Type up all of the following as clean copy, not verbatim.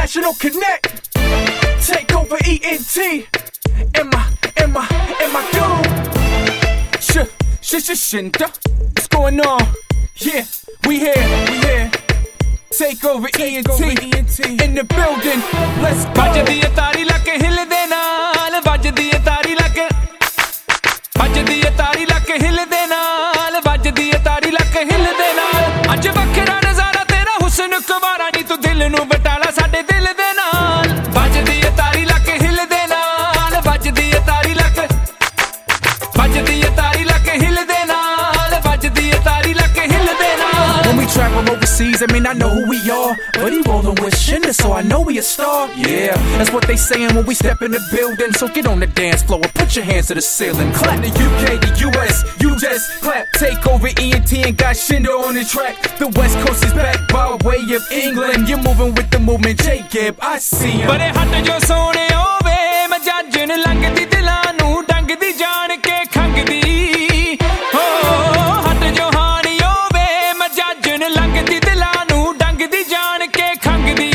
International Connect. Take over ENT. In my dude. Shinda. What's going on? Yeah, we here. Take over ENT. In the building. Let's go. ਵੱਜਦੀ ਏ ਤਾਰੀ ਲਾ ਕੇ ਹਿਲਦੇ ਨਾਲ, ਵੱਜਦੀ ਏ ਤਾਰੀ ਲਾ ਕੇ, ਵੱਜਦੀ ਏ ਤਾਰੀ ਲਾ ਕੇ ਹਿਲਦੇ ਨਾਲ, ਵੱਜਦੀ ਏ ਤਾਰੀ ਲਾ ਕੇ ਹਿਲਦੇ ਨਾਲ। ਅੱਜ ਵੱਖਰਾ ਨਜ਼ਾਰਾ ਤੇਰਾ ਹੁਸਨ ਕੁਵਾਰਾ ਨੀ, ਤੂੰ ਦਿਲ ਨੂੰ ਬਟਾਲਾ ਸਾਡੇ ਦਿਲ ਦੇ ਨਾਲ। ਵੱਜਦੀ ਏ ਤਾਰੀ ਲਾ ਕੇ ਹਿਲਦੇ ਨਾਲ, ਵੱਜਦੀ ਏ ਤਾਰੀ ਲਾ ਕੇ, ਵੱਜਦੀ ਏ ਤਾਰੀ ਲਾ ਕੇ ਹਿਲਦੇ ਨਾਲ, ਵੱਜਦੀ ਏ ਤਾਰੀ ਲਾ ਕੇ ਹਿਲਦੇ ਨਾਲ। When we travel overseas, I mean, I know who we are. But he rollin' with Shinda, so I know we a star. Yeah, that's what they sayin' when we step in the building. So get on the dance floor and put your hands to the ceiling. Clap the UK, the US, you just clap. Take over ENT and got Shinda on the track. The West Coast is back by way of England. You're moving with the movement, J Gibb, I see him. ਬੜੇ ਹੱਟ ਜੋ ਸੋਹਣੇ ਹੋਵੇ, ਮੈਂ ਜੱਜਣ ਲੰਘਦੀ ਦਿਲਾਂ ਨੂੰ ਡੰਗਦੀ ਜਾਣ ਕੇ ਖੰਗਦੀ। ਹੋ ਹੱਟ ਜੋ ਹਾਣੀ ਹੋਵੇ, ਮੈਂ ਜੱਜਣ ਲੰਘਦੀ ਦਿਲਾਂ ਨੂੰ ਡੰਗਦੀ ਜਾਣ ਕੇ ਖੰਗਦੀ।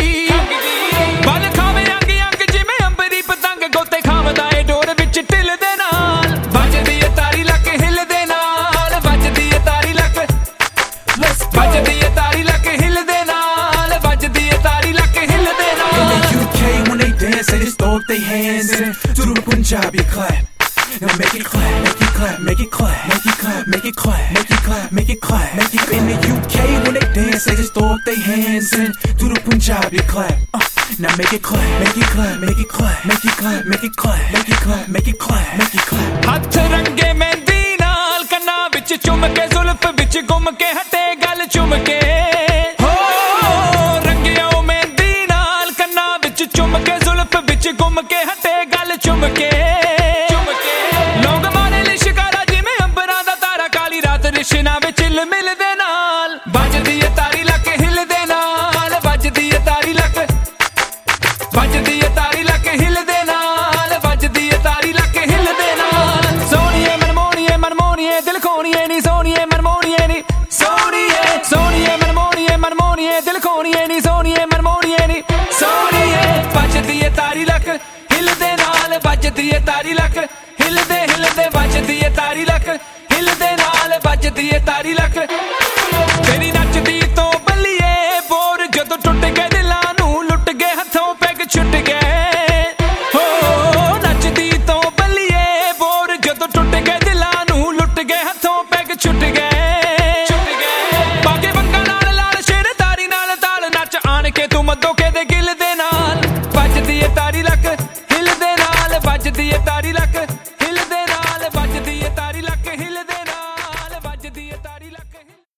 ਬਲ ਖਾਵੇ ਅੰਗ ਅੰਗ ਜਿਵੇਂ ਅੰਬਰੀ ਪਤੰਗ, ਗੋਤੇ ਖਾਵਦਾ ਏ ਡੋਰ ਵਿੱਚ ਢਿੱਲ ਦੇ ਨਾਲ। ਵੱਜਦੀ ਏ ਤਾਰੀ ਲਾ ਕੇ ਹਿਲਦੇ ਨਾਲ, ਵੱਜਦੀ ਏ ਤਾਰੀ ਲਾ ਕੇ, ਵੱਜਦੀ ਏ ਤਾਰੀ ਲਾ ਕੇ ਹਿਲਦੇ ਨਾਲ, ਵੱਜਦੀ ਏ ਤਾਰੀ ਲਾ ਕੇ ਹਿਲਦੇ ਨਾਲ। In the UK, when they dance, they just throw up their hands and do the Punjabi clap. Now make it clap, make it clap, make it clap, make it clap, make it clap, make it clap, make it clap, make it. In the UK, when they dance, they just throw up their hands and do the Punjabi clap. Now make it clap, make it clap, make it clap, make it clap, make it clap, make it clap, make it clap, make it clap. ਹੱਥ ਰੰਗੇ ਮਹਿੰਦੀ ਨਾਲ, ਕੰਨਾਂ ਵਿੱਚ ਚੁੰਮ ਕੇ, ਜ਼ੁਲਫ ਵਿੱਚ ਗੁੰਮ ਕੇ, ਹਟੇ ਗੱਲ ਚੁੰਮ ਕੇ। ਹੋ ਰੰਗਿਓ ਮਹਿੰਦੀ ਨਾਲ, ਕੰਨਾਂ ਵਿੱਚ ਚੁੰਮ ਕੇ, ਜ਼ੁਲਫ ਵਿੱਚ ਗੁੰਮ ਕੇ, ਹਟੇ ਗੱਲ ਚੁੰਮ ਕੇ। ਲੋਕ ਮਾਰੇ ਲਿਸ਼ਕਾਰਾ ਜਿਵੇਂ ਅੰਬਰਾਂ ਦਾ ਤਾਰਾ, ਕਾਲੀ ਰਾਤ ਰਿਸ਼ਨਾ ਵਿੱਚ ਝਿਲ ਮਿਲਦੇ ਨਾਲ। ਵੱਜਦੀ ਏ ਤਾਰੀ ਲਾ ਕੇ ਹਿਲਦੇ ਨਾਲ, ਵੱਜਦੀ ਏ ਤਾਰੀ ਲਾ ਕੇ, ਵੱਜਦੀ ਏ ਤਾਰੀ ਲਾ ਕੇ ਹਿਲਦੇ ਨਾਲ, ਵੱਜਦੀ ਏ ਤਾਰੀ ਲਾ ਕੇ ਹਿਲਦੇ ਨਾਲ। ਸੋਹਣੀਏ ਮਨਮੋਹਣੀਏ ਮਨਮੋਹਣੀਏ, ਦਿਲ ਖੋਣੀਏ ਨੀ ਸੋਹਣੀਏ ਮਨਮੋਹਣੀਏ ਨੀ, ਸੋਹਣੀਏ ਸੋਹਣੀਏ ਮਨਮੋਹਣੀਏ ਮਨਮੋਹਣੀਏ, ਦਿਲ ਖੋਣੀਏ ਨੀ ਸੋਹਣੀਏ ਮਨਮੋਹਣੀਏ ਨੀ, ਸੋਹਣੀਏ। ਵੱਜਦੀ ਏ ਤਾਰੀ ਲਾ ਕੇ ਹਿਲਦੇ ਨਾਲ, ਵੱਜਦੀ ਏ ਤਾਰੀ ਲਾ ਕੇ, ਹਿਲਦੇ ਹਿਲਦੇ ਵੱਜਦੀ ਏ ਤਾਰੀ ਲਾ ਕੇ, ਹਿਲਦੇ ਨਾਲ, ਵੱਜਦੀ ਏ ਤਾਰੀ ਲਾ ਕੇ। ਤੇਰੀ ਨੱਚਦੀ ਤੋਂ ਬੱਲੀਏ ਬੋਰ, ਜਦੋਂ ਟੁੱਟ ਗਏ ਦਿਲਾਂ ਨੂੰ, ਲੁੱਟ ਗਏ ਹੱਥੋਂ ਪੈਗ ਛੁੱਟ ਗਏ। ਹੋ ਨੱਚਦੀ ਤੋਂ ਬੱਲੀਏ ਬੋਰ, ਜਦੋਂ ਟੁੱਟ ਗਏ ਦਿਲਾਂ ਨੂੰ, ਲੁੱਟ ਗਏ ਹੱਥੋਂ ਪੈਗ ਛੁੱਟ ਗਏ। ਬਾਗੇ ਵੰਗਾਂ ਨਾਲ ਲਾਲ ਸ਼ੇਰ ਤਾਰੀ ਨਾਲ ਤਾਲ, ਨੱਚ ਆਣ ਕੇ ਤੂੰ ਮੱਦੋ ਕੇ ਦੇ ਗਿੱਲ ਦੇ ਨਾਲ। ਵੱਜਦੀ ਏ ਤਾਰੀ ਲਾ ਕੇ ਹਿਲਦੇ ਨਾਲ, ਵੱਜਦੀ ਏ ਤਾਰੀ ਲਾ ਕੇ।